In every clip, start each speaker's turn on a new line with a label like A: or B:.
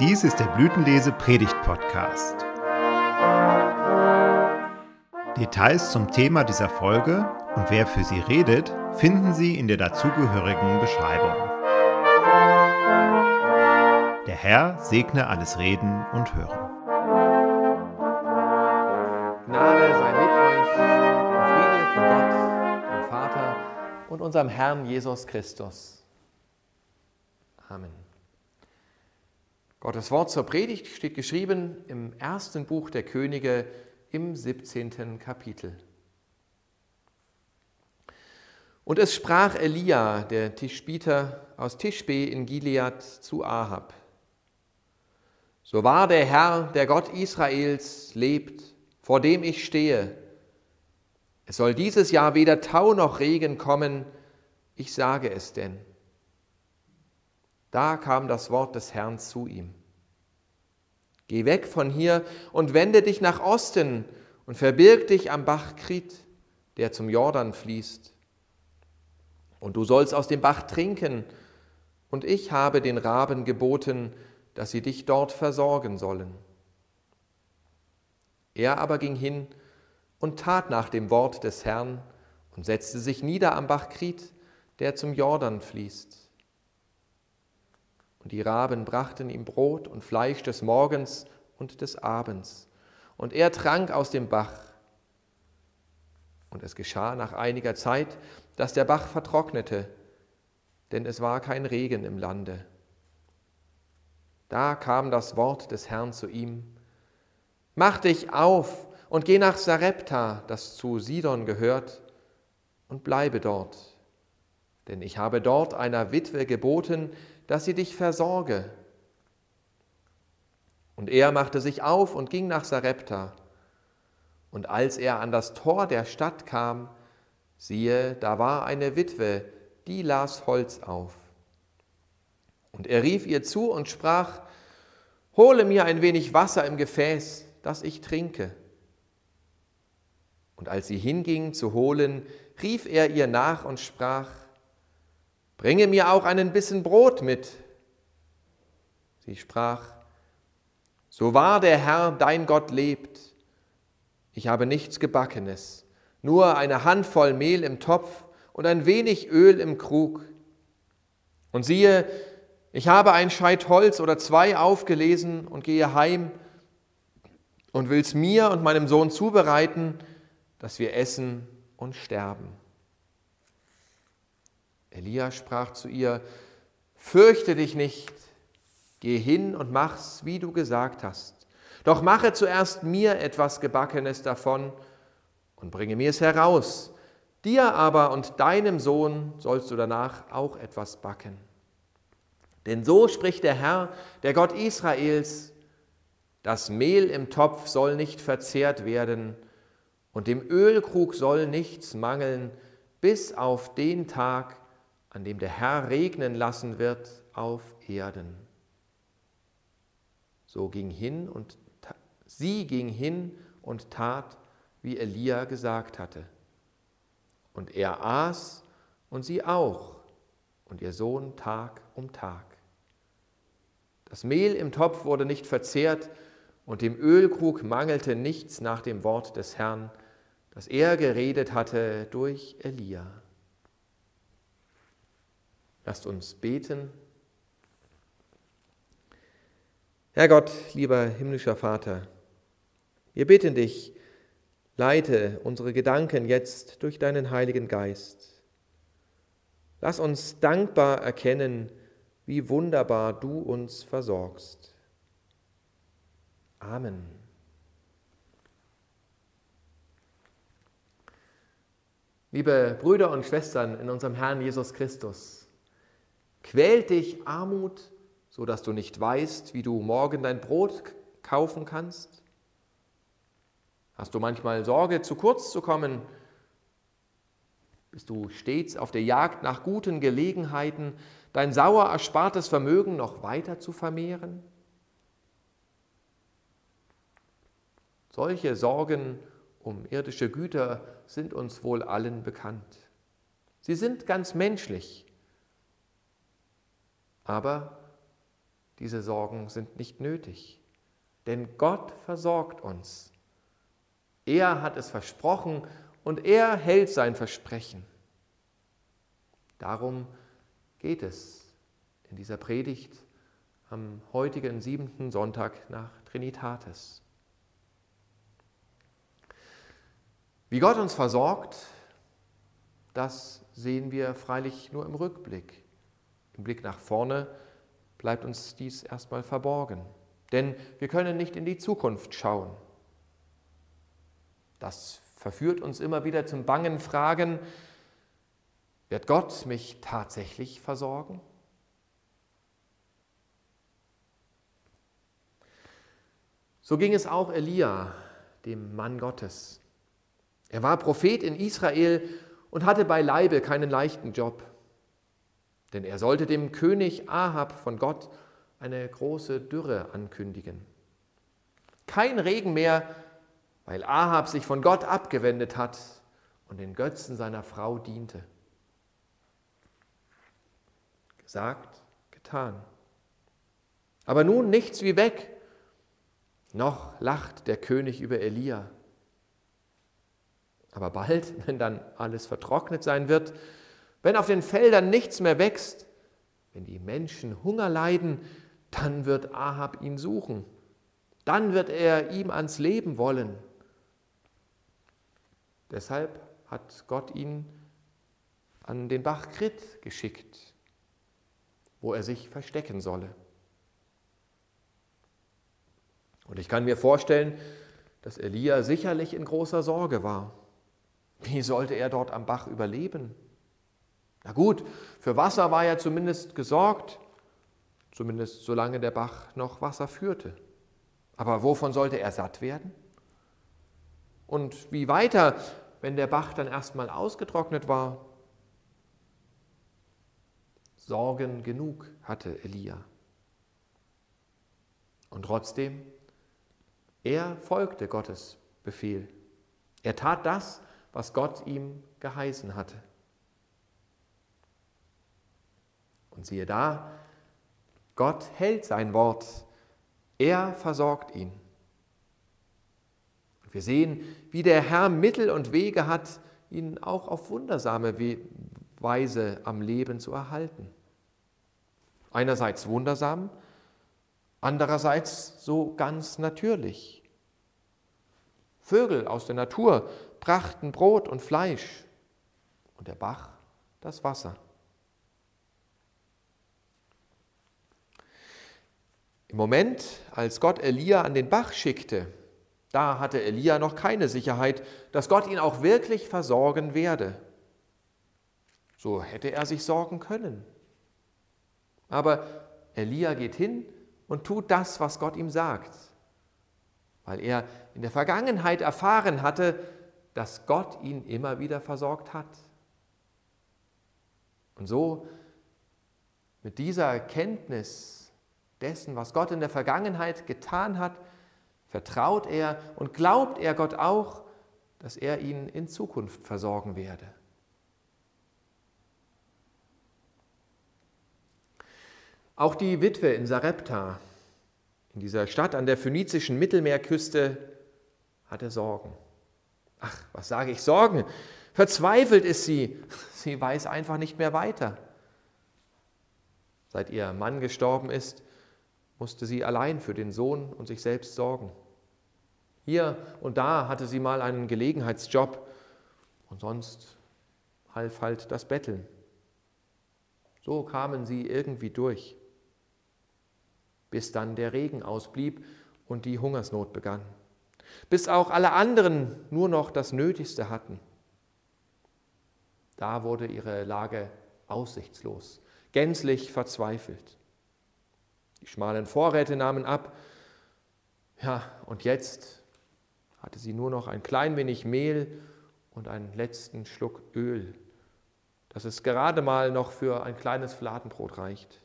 A: Dies ist der Blütenlese-Predigt-Podcast. Details zum Thema dieser Folge und wer für sie redet, finden Sie in der dazugehörigen Beschreibung. Der Herr segne alles Reden und Hören.
B: Gnade sei mit euch und Friede von Gott, dem Vater und unserem Herrn Jesus Christus. Amen. Gottes Wort zur Predigt steht geschrieben im ersten Buch der Könige im 17. Kapitel. Und es sprach Elia, der Tischbiter aus Tischbe in Gilead, zu Ahab: So wahr der Herr, der Gott Israels, lebt, vor dem ich stehe, es soll dieses Jahr weder Tau noch Regen kommen, ich sage es denn. Da kam das Wort des Herrn zu ihm: Geh weg von hier und wende dich nach Osten und verbirg dich am Bach Krit, der zum Jordan fließt. Und du sollst aus dem Bach trinken, und ich habe den Raben geboten, dass sie dich dort versorgen sollen. Er aber ging hin und tat nach dem Wort des Herrn und setzte sich nieder am Bach Krit, der zum Jordan fließt. Und die Raben brachten ihm Brot und Fleisch des Morgens und des Abends, und er trank aus dem Bach. Und es geschah nach einiger Zeit, dass der Bach vertrocknete, denn es war kein Regen im Lande. Da kam das Wort des Herrn zu ihm: Mach dich auf und geh nach Sarepta, das zu Sidon gehört, und bleibe dort. Denn ich habe dort einer Witwe geboten, dass sie dich versorge. Und er machte sich auf und ging nach Sarepta. Und als er an das Tor der Stadt kam, siehe, da war eine Witwe, die las Holz auf. Und er rief ihr zu und sprach: Hole mir ein wenig Wasser im Gefäß, dass ich trinke. Und als sie hinging zu holen, rief er ihr nach und sprach: Bringe mir auch einen Bissen Brot mit. Sie sprach: So wahr der Herr, dein Gott, lebt, ich habe nichts Gebackenes, nur eine Handvoll Mehl im Topf und ein wenig Öl im Krug. Und siehe, ich habe ein Scheit Holz oder 2 aufgelesen und gehe heim und will's mir und meinem Sohn zubereiten, dass wir essen und sterben. Elia sprach zu ihr: Fürchte dich nicht, geh hin und mach's, wie du gesagt hast. Doch mache zuerst mir etwas Gebackenes davon und bringe mir es heraus. Dir aber und deinem Sohn sollst du danach auch etwas backen. Denn so spricht der Herr, der Gott Israels: Das Mehl im Topf soll nicht verzehrt werden und dem Ölkrug soll nichts mangeln, bis auf den Tag, an dem der Herr regnen lassen wird auf Erden. Sie ging hin und tat, wie Elia gesagt hatte. Und er aß und sie auch und ihr Sohn Tag um Tag. Das Mehl im Topf wurde nicht verzehrt und dem Ölkrug mangelte nichts nach dem Wort des Herrn, das er geredet hatte durch Elia. Lasst uns beten. Herr Gott, lieber himmlischer Vater, wir bitten dich, leite unsere Gedanken jetzt durch deinen Heiligen Geist. Lass uns dankbar erkennen, wie wunderbar du uns versorgst. Amen. Liebe Brüder und Schwestern in unserem Herrn Jesus Christus, quält dich Armut, so dass du nicht weißt, wie du morgen dein Brot kaufen kannst? Hast du manchmal Sorge, zu kurz zu kommen? Bist du stets auf der Jagd nach guten Gelegenheiten, dein sauer erspartes Vermögen noch weiter zu vermehren? Solche Sorgen um irdische Güter sind uns wohl allen bekannt. Sie sind ganz menschlich. Aber diese Sorgen sind nicht nötig, denn Gott versorgt uns. Er hat es versprochen und er hält sein Versprechen. Darum geht es in dieser Predigt am heutigen 7. Sonntag nach Trinitatis. Wie Gott uns versorgt, das sehen wir freilich nur im Rückblick. Im Blick nach vorne bleibt uns dies erstmal verborgen, denn wir können nicht in die Zukunft schauen. Das verführt uns immer wieder zum bangen Fragen: Wird Gott mich tatsächlich versorgen? So ging es auch Elia, dem Mann Gottes. Er war Prophet in Israel und hatte beileibe keinen leichten Job, denn er sollte dem König Ahab von Gott eine große Dürre ankündigen. Kein Regen mehr, weil Ahab sich von Gott abgewendet hat und den Götzen seiner Frau diente. Gesagt, getan. Aber nun nichts wie weg. Noch lacht der König über Elia. Aber bald, wenn dann alles vertrocknet sein wird, wenn auf den Feldern nichts mehr wächst, wenn die Menschen Hunger leiden, dann wird Ahab ihn suchen. Dann wird er ihm ans Leben wollen. Deshalb hat Gott ihn an den Bach Krit geschickt, wo er sich verstecken solle. Und ich kann mir vorstellen, dass Elia sicherlich in großer Sorge war. Wie sollte er dort am Bach überleben? Na gut, für Wasser war er zumindest gesorgt, zumindest solange der Bach noch Wasser führte. Aber wovon sollte er satt werden? Und wie weiter, wenn der Bach dann erstmal ausgetrocknet war? Sorgen genug hatte Elia. Und trotzdem, er folgte Gottes Befehl. Er tat das, was Gott ihm geheißen hatte. Und siehe da, Gott hält sein Wort. Er versorgt ihn. Und wir sehen, wie der Herr Mittel und Wege hat, ihn auch auf wundersame Weise am Leben zu erhalten. Einerseits wundersam, andererseits so ganz natürlich. Vögel aus der Natur brachten Brot und Fleisch und der Bach das Wasser. Im Moment, als Gott Elia an den Bach schickte, da hatte Elia noch keine Sicherheit, dass Gott ihn auch wirklich versorgen werde. So hätte er sich sorgen können. Aber Elia geht hin und tut das, was Gott ihm sagt, weil er in der Vergangenheit erfahren hatte, dass Gott ihn immer wieder versorgt hat. Und so mit dieser Erkenntnis dessen, was Gott in der Vergangenheit getan hat, vertraut er und glaubt er Gott auch, dass er ihn in Zukunft versorgen werde. Auch die Witwe in Sarepta, in dieser Stadt an der phönizischen Mittelmeerküste, hatte Sorgen. Ach, was sage ich, Sorgen? Verzweifelt ist sie. Sie weiß einfach nicht mehr weiter. Seit ihr Mann gestorben ist, musste sie allein für den Sohn und sich selbst sorgen. Hier und da hatte sie mal einen Gelegenheitsjob und sonst half halt das Betteln. So kamen sie irgendwie durch, bis dann der Regen ausblieb und die Hungersnot begann, bis auch alle anderen nur noch das Nötigste hatten. Da wurde ihre Lage aussichtslos, gänzlich verzweifelt. Die schmalen Vorräte nahmen ab, ja, und jetzt hatte sie nur noch ein klein wenig Mehl und einen letzten Schluck Öl, dass es gerade mal noch für ein kleines Fladenbrot reicht.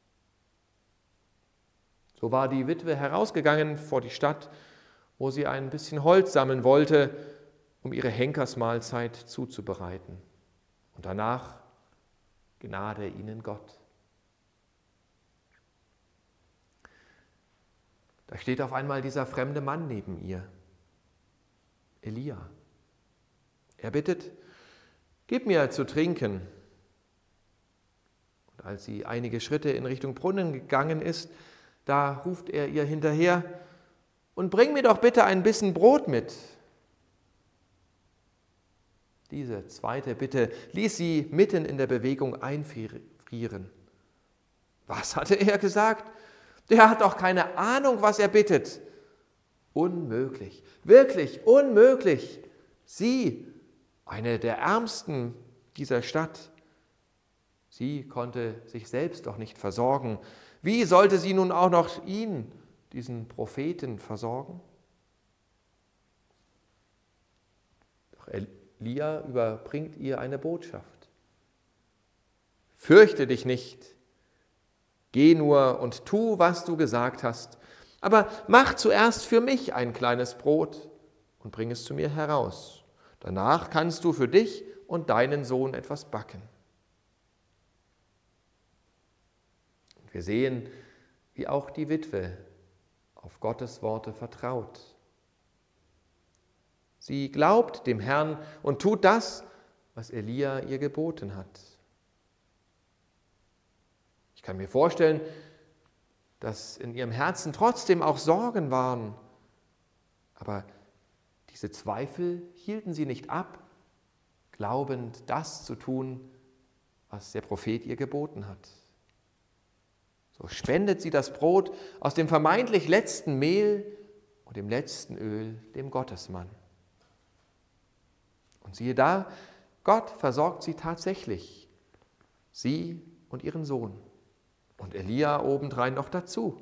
B: So war die Witwe herausgegangen vor die Stadt, wo sie ein bisschen Holz sammeln wollte, um ihre Henkersmahlzeit zuzubereiten. Und danach Gnade ihnen Gott. Da steht auf einmal dieser fremde Mann neben ihr, Elia. Er bittet, gib mir zu trinken. Und als sie einige Schritte in Richtung Brunnen gegangen ist, da ruft er ihr hinterher, und bring mir doch bitte ein bisschen Brot mit. Diese zweite Bitte ließ sie mitten in der Bewegung einfrieren. Was hatte er gesagt? Der hat doch keine Ahnung, was er bittet. Unmöglich, wirklich unmöglich. Sie, eine der Ärmsten dieser Stadt, sie konnte sich selbst doch nicht versorgen. Wie sollte sie nun auch noch ihn, diesen Propheten, versorgen? Doch Elia überbringt ihr eine Botschaft. Fürchte dich nicht, geh nur und tu, was du gesagt hast, aber mach zuerst für mich ein kleines Brot und bring es zu mir heraus. Danach kannst du für dich und deinen Sohn etwas backen. Und wir sehen, wie auch die Witwe auf Gottes Worte vertraut. Sie glaubt dem Herrn und tut das, was Elia ihr geboten hat. Ich kann mir vorstellen, dass in ihrem Herzen trotzdem auch Sorgen waren, aber diese Zweifel hielten sie nicht ab, glaubend das zu tun, was der Prophet ihr geboten hat. So spendet sie das Brot aus dem vermeintlich letzten Mehl und dem letzten Öl dem Gottesmann. Und siehe da, Gott versorgt sie tatsächlich, sie und ihren Sohn. Und Elia obendrein noch dazu.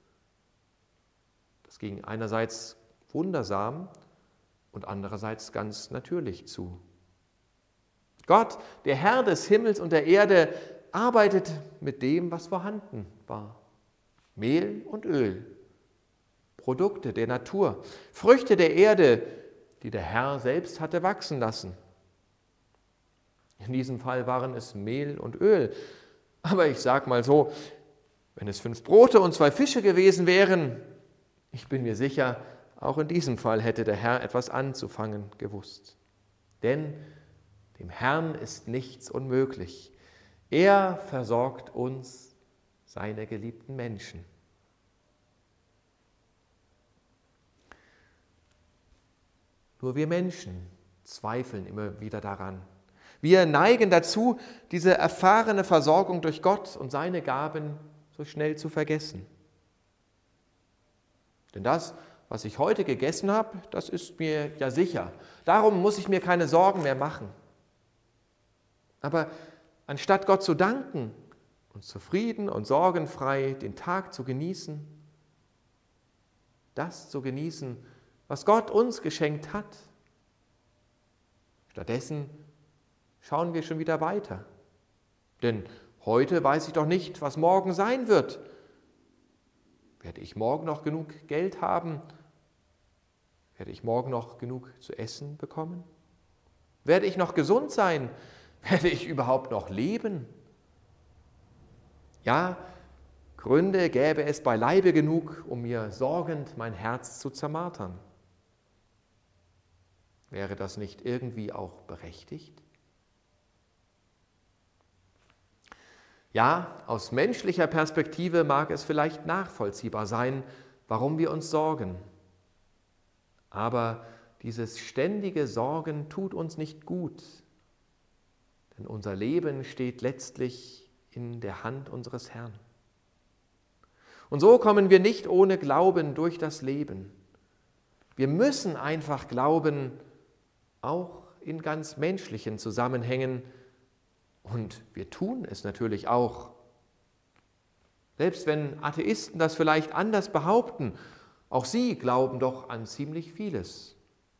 B: Das ging einerseits wundersam und andererseits ganz natürlich zu. Gott, der Herr des Himmels und der Erde, arbeitet mit dem, was vorhanden war. Mehl und Öl, Produkte der Natur, Früchte der Erde, die der Herr selbst hatte wachsen lassen. In diesem Fall waren es Mehl und Öl. Aber ich sage mal so, wenn es 5 Brote und 2 Fische gewesen wären, ich bin mir sicher, auch in diesem Fall hätte der Herr etwas anzufangen gewusst. Denn dem Herrn ist nichts unmöglich. Er versorgt uns, seine geliebten Menschen. Nur wir Menschen zweifeln immer wieder daran. Wir neigen dazu, diese erfahrene Versorgung durch Gott und seine Gaben so schnell zu vergessen. Denn das, was ich heute gegessen habe, das ist mir ja sicher. Darum muss ich mir keine Sorgen mehr machen. Aber anstatt Gott zu danken und zufrieden und sorgenfrei den Tag zu genießen, das zu genießen, was Gott uns geschenkt hat, stattdessen schauen wir schon wieder weiter. Denn heute weiß ich doch nicht, was morgen sein wird. Werde ich morgen noch genug Geld haben? Werde ich morgen noch genug zu essen bekommen? Werde ich noch gesund sein? Werde ich überhaupt noch leben? Ja, Gründe gäbe es beileibe genug, um mir sorgend mein Herz zu zermartern. Wäre das nicht irgendwie auch berechtigt? Ja, aus menschlicher Perspektive mag es vielleicht nachvollziehbar sein, warum wir uns sorgen. Aber dieses ständige Sorgen tut uns nicht gut, denn unser Leben steht letztlich in der Hand unseres Herrn. Und so kommen wir nicht ohne Glauben durch das Leben. Wir müssen einfach glauben, auch in ganz menschlichen Zusammenhängen. Und wir tun es natürlich auch. Selbst wenn Atheisten das vielleicht anders behaupten, auch sie glauben doch an ziemlich vieles.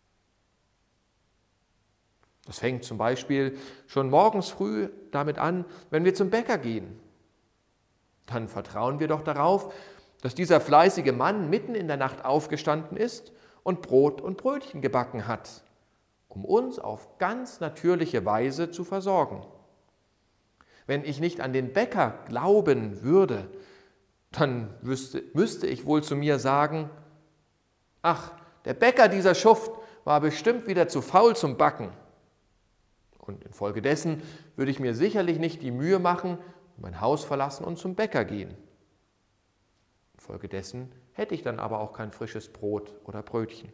B: Das fängt zum Beispiel schon morgens früh damit an, wenn wir zum Bäcker gehen. Dann vertrauen wir doch darauf, dass dieser fleißige Mann mitten in der Nacht aufgestanden ist und Brot und Brötchen gebacken hat, um uns auf ganz natürliche Weise zu versorgen. Wenn ich nicht an den Bäcker glauben würde, dann müsste ich wohl zu mir sagen, ach, der Bäcker, dieser Schuft, war bestimmt wieder zu faul zum Backen. Und infolgedessen würde ich mir sicherlich nicht die Mühe machen, mein Haus verlassen und zum Bäcker gehen. Infolgedessen hätte ich dann aber auch kein frisches Brot oder Brötchen.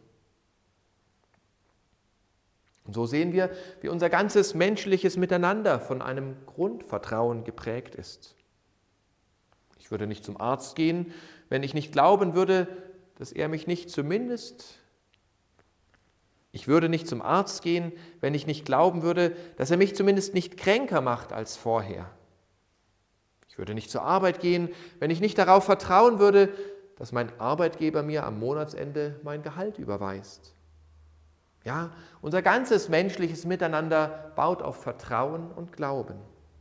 B: Und so sehen wir, wie unser ganzes menschliches Miteinander von einem Grundvertrauen geprägt ist. Ich würde nicht zum Arzt gehen, wenn ich nicht glauben würde, dass er mich nicht zumindest... Ich würde nicht zum Arzt gehen, wenn ich nicht glauben würde, dass er mich zumindest nicht kränker macht als vorher. Ich würde nicht zur Arbeit gehen, wenn ich nicht darauf vertrauen würde, dass mein Arbeitgeber mir am Monatsende mein Gehalt überweist. Ja, unser ganzes menschliches Miteinander baut auf Vertrauen und Glauben.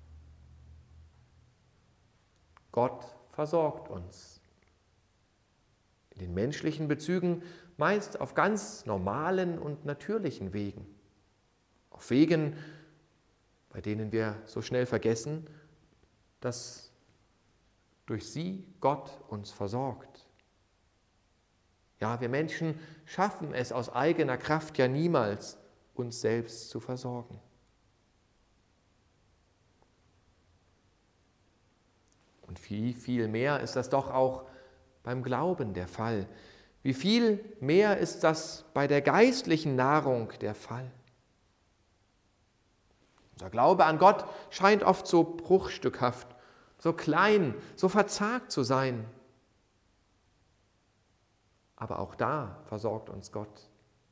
B: Gott versorgt uns. In den menschlichen Bezügen meist auf ganz normalen und natürlichen Wegen. Auf Wegen, bei denen wir so schnell vergessen, dass durch sie Gott uns versorgt. Ja, wir Menschen schaffen es aus eigener Kraft ja niemals, uns selbst zu versorgen. Und viel mehr ist das doch auch beim Glauben der Fall. Wie viel mehr ist das bei der geistlichen Nahrung der Fall? Unser Glaube an Gott scheint oft so bruchstückhaft, so klein, so verzagt zu sein. Aber auch da versorgt uns Gott.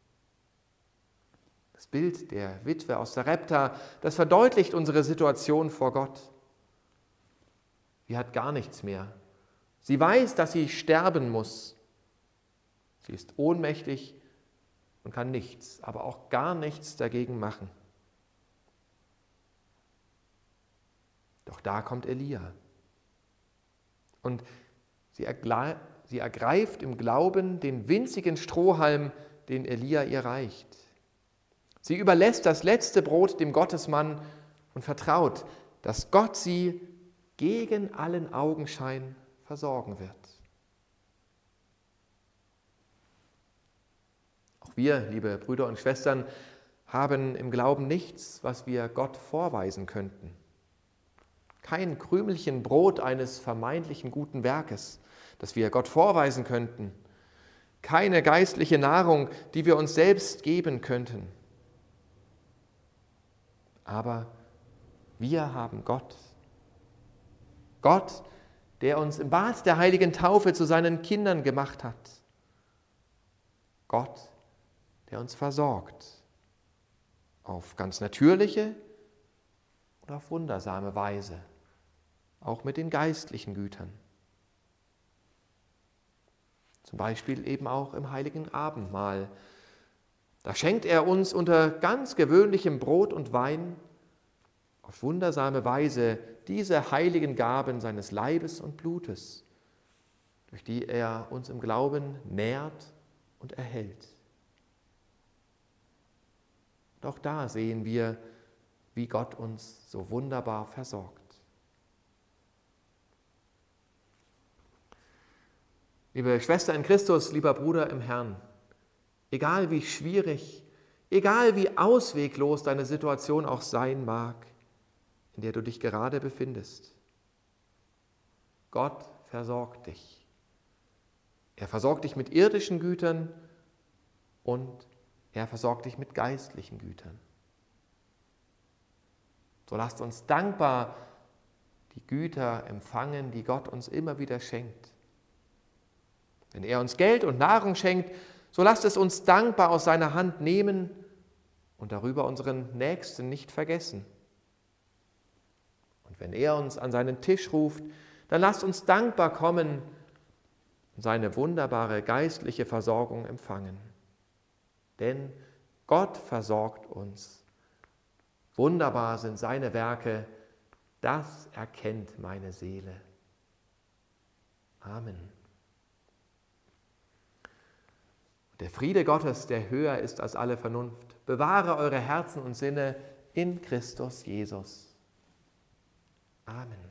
B: Das Bild der Witwe aus Sarepta, das verdeutlicht unsere Situation vor Gott. Sie hat gar nichts mehr. Sie weiß, dass sie sterben muss. Sie ist ohnmächtig und kann nichts, aber auch gar nichts dagegen machen. Doch da kommt Elia. Und sie ergreift im Glauben den winzigen Strohhalm, den Elia ihr reicht. Sie überlässt das letzte Brot dem Gottesmann und vertraut, dass Gott sie gegen allen Augenschein versorgen wird. Auch wir, liebe Brüder und Schwestern, haben im Glauben nichts, was wir Gott vorweisen könnten. Kein Krümelchen Brot eines vermeintlichen guten Werkes, das wir Gott vorweisen könnten. Keine geistliche Nahrung, die wir uns selbst geben könnten. Aber wir haben Gott. Gott, der uns im Bad der heiligen Taufe zu seinen Kindern gemacht hat. Gott, der uns versorgt. Auf ganz natürliche und auf wundersame Weise. Auch mit den geistlichen Gütern. Zum Beispiel eben auch im heiligen Abendmahl. Da schenkt er uns unter ganz gewöhnlichem Brot und Wein auf wundersame Weise diese heiligen Gaben seines Leibes und Blutes, durch die er uns im Glauben nährt und erhält. Und auch da sehen wir, wie Gott uns so wunderbar versorgt. Liebe Schwester in Christus, lieber Bruder im Herrn, egal wie schwierig, egal wie ausweglos deine Situation auch sein mag, in der du dich gerade befindest, Gott versorgt dich. Er versorgt dich mit irdischen Gütern und er versorgt dich mit geistlichen Gütern. So lasst uns dankbar die Güter empfangen, die Gott uns immer wieder schenkt. Wenn er uns Geld und Nahrung schenkt, so lasst es uns dankbar aus seiner Hand nehmen und darüber unseren Nächsten nicht vergessen. Und wenn er uns an seinen Tisch ruft, dann lasst uns dankbar kommen und seine wunderbare geistliche Versorgung empfangen. Denn Gott versorgt uns. Wunderbar sind seine Werke, das erkennt meine Seele. Amen. Der Friede Gottes, der höher ist als alle Vernunft, bewahre eure Herzen und Sinne in Christus Jesus. Amen.